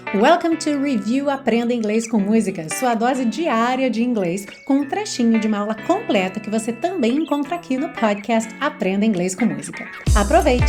Welcome to Review Aprenda Inglês com Música, sua dose diária de inglês com um trechinho de uma aula completa que você também encontra aqui no podcast Aprenda Inglês com Música. Aproveite!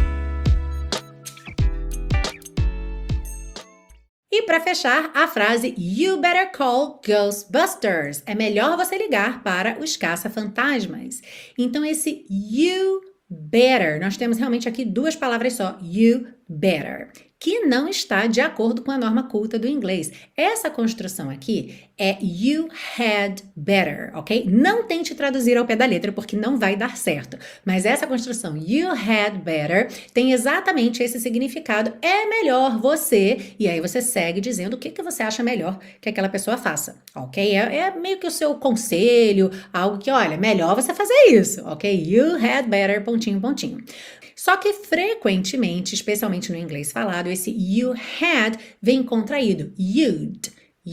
E para fechar, a frase You better call Ghostbusters. É melhor você ligar para os caça-fantasmas. Então esse you better, nós temos realmente aqui duas palavras só, you better, que não está de acordo com a norma culta do inglês. Essa construção aqui é you had better, ok? Não tente traduzir ao pé da letra, porque não vai dar certo. Mas essa construção you had better tem exatamente esse significado. É melhor você, e aí você segue dizendo o que você acha melhor que aquela pessoa faça, ok? É meio que o seu conselho, algo que, olha, melhor você fazer isso, ok? You had better, pontinho, pontinho. Só que frequentemente, especialmente no inglês falado, esse you had vem contraído, you'd.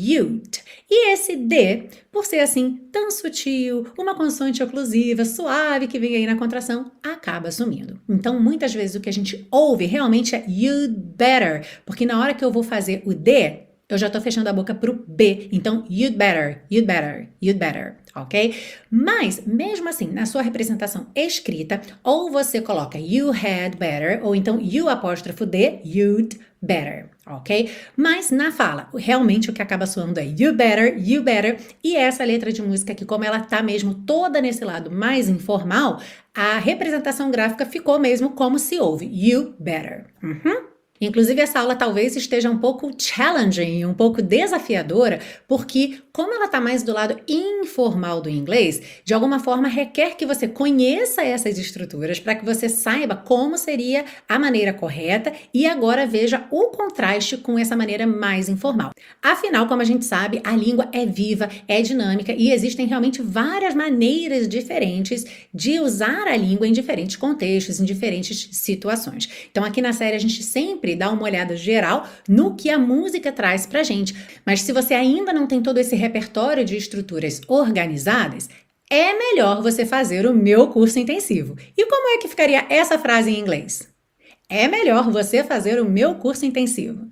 E esse D, por ser assim tão sutil, uma consoante oclusiva, suave que vem aí na contração, acaba sumindo. Então, muitas vezes o que a gente ouve realmente é you'd better, porque na hora que eu vou fazer o D, eu já tô fechando a boca pro B. Então, you'd better, ok? Mas, mesmo assim, na sua representação escrita, ou você coloca you had better, ou então you apóstrofo D, you'd better, ok? Mas na fala, realmente o que acaba soando é you better, e essa letra de música aqui, como ela tá mesmo toda nesse lado mais informal, a representação gráfica ficou mesmo como se ouve, you better. Inclusive, essa aula talvez esteja um pouco challenging, um pouco desafiadora, porque como ela está mais do lado informal do inglês, de alguma forma requer que você conheça essas estruturas para que você saiba como seria a maneira correta e agora veja o contraste com essa maneira mais informal. Afinal, como a gente sabe, a língua é viva, é dinâmica e existem realmente várias maneiras diferentes de usar a língua em diferentes contextos, em diferentes situações. Então, aqui na série a gente sempre dá uma olhada geral no que a música traz pra gente. Mas se você ainda não tem todo esse repertório de estruturas organizadas, é melhor você fazer o meu curso intensivo. E como é que ficaria essa frase em inglês? É melhor você fazer o meu curso intensivo.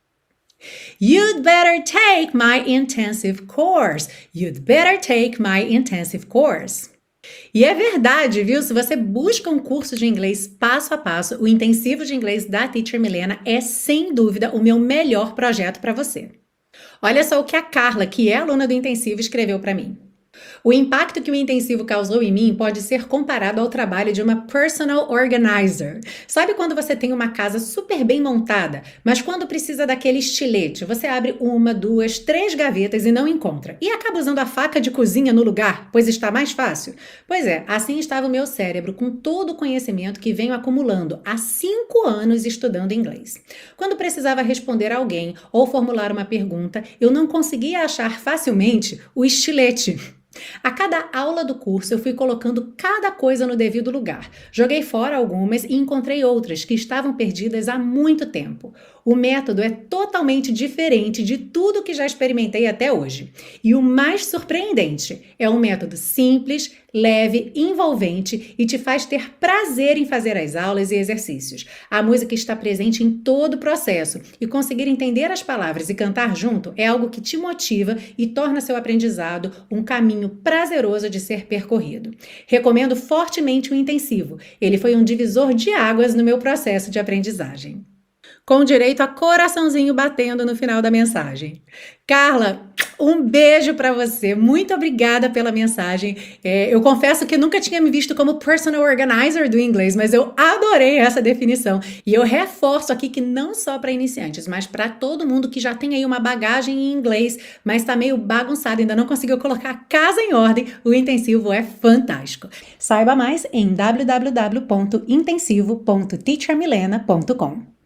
You'd better take my intensive course. You'd better take my intensive course. E é verdade, viu? Se você busca um curso de inglês passo a passo, o Intensivo de Inglês da Teacher Milena é, sem dúvida, o meu melhor projeto para você. Olha só o que a Carla, que é aluna do Intensivo, escreveu para mim. O impacto que o intensivo causou em mim pode ser comparado ao trabalho de uma personal organizer. Sabe quando você tem uma casa super bem montada, mas quando precisa daquele estilete, você abre 1, 2, 3 gavetas e não encontra, e acaba usando a faca de cozinha no lugar, pois está mais fácil? Pois é, assim estava o meu cérebro com todo o conhecimento que venho acumulando há 5 anos estudando inglês. Quando precisava responder a alguém ou formular uma pergunta, eu não conseguia achar facilmente o estilete. A cada aula do curso eu fui colocando cada coisa no devido lugar. Joguei fora algumas e encontrei outras que estavam perdidas há muito tempo. O método é totalmente diferente de tudo que já experimentei até hoje. E o mais surpreendente, é um método simples, leve, envolvente e te faz ter prazer em fazer as aulas e exercícios. A música está presente em todo o processo e conseguir entender as palavras e cantar junto é algo que te motiva e torna seu aprendizado um caminho prazeroso de ser percorrido. Recomendo fortemente o intensivo. Ele foi um divisor de águas no meu processo de aprendizagem. Com direito a coraçãozinho batendo no final da mensagem. Carla, um beijo para você. Muito obrigada pela mensagem. Eu confesso que nunca tinha me visto como personal organizer do inglês, mas eu adorei essa definição. E eu reforço aqui que não só para iniciantes, mas para todo mundo que já tem aí uma bagagem em inglês, mas está meio bagunçado, ainda não conseguiu colocar a casa em ordem, o intensivo é fantástico. Saiba mais em www.intensivo.teachermilena.com.